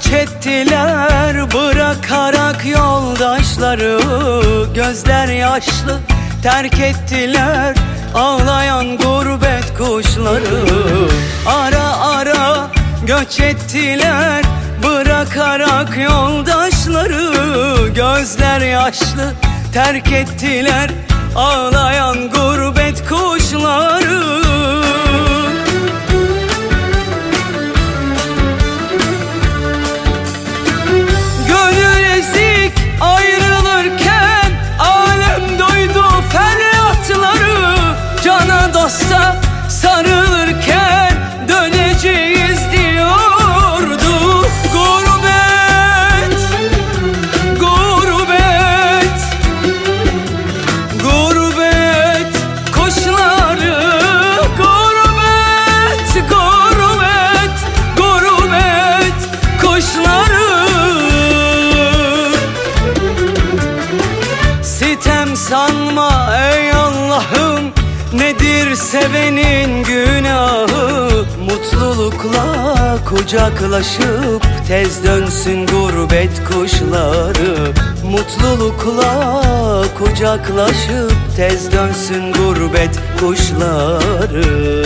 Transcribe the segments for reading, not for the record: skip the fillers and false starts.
göç ettiler bırakarak yoldaşları. Gözler yaşlı terk ettiler ağlayan gurbet kuşları. Ara ara göç ettiler bırakarak yoldaşları. Gözler yaşlı terk ettiler ağlayan gurbet kuşları. Gönül ezik ayrılırken alem duydu feryatları. Cana dosta sarılırken döneceğiz diyordu. Gurbet, gurbet, gurbet kuşları. Gurbet, gurbet, gurbet kuşları. Sitem sanma ey Allah'ım, nedir sevenin günahı. Mutlulukla kucaklaşıp tez dönsün gurbet kuşları. Mutlulukla kucaklaşıp tez dönsün gurbet kuşları.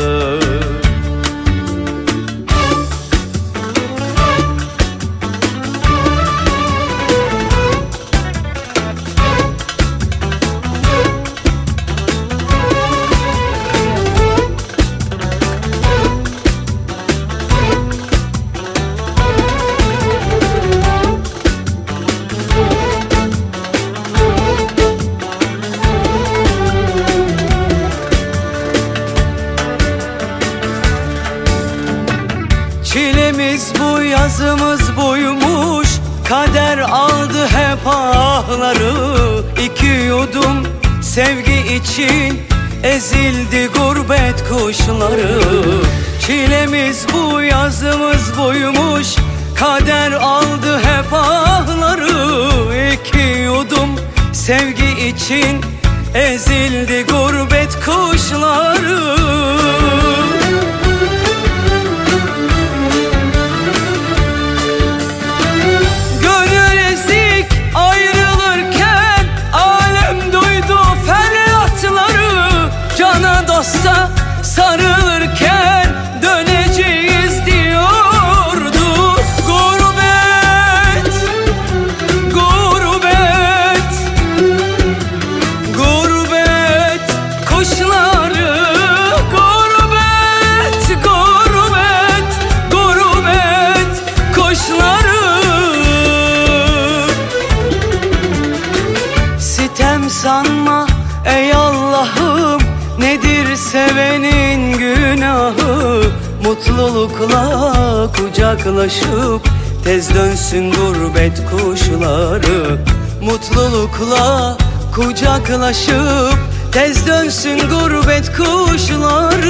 Çilemiz bu, yazımız buymuş, kader aldı hep ahları. İki yudum sevgi için ezildi gurbet kuşları. Çilemiz bu, yazımız buymuş, kader aldı hep ahları. İki yudum sevgi için ezildi gurbet kuşları. Dosta sarılırken döneceğiz diyordu. Gurbet, gurbet, gurbet kuşları. Gurbet, gurbet, gurbet kuşları. Sitem sanma ey Allah'ım, nedir sevenin günahı. Mutlulukla kucaklaşıp tez dönsün gurbet kuşları. Mutlulukla kucaklaşıp tez dönsün gurbet kuşları.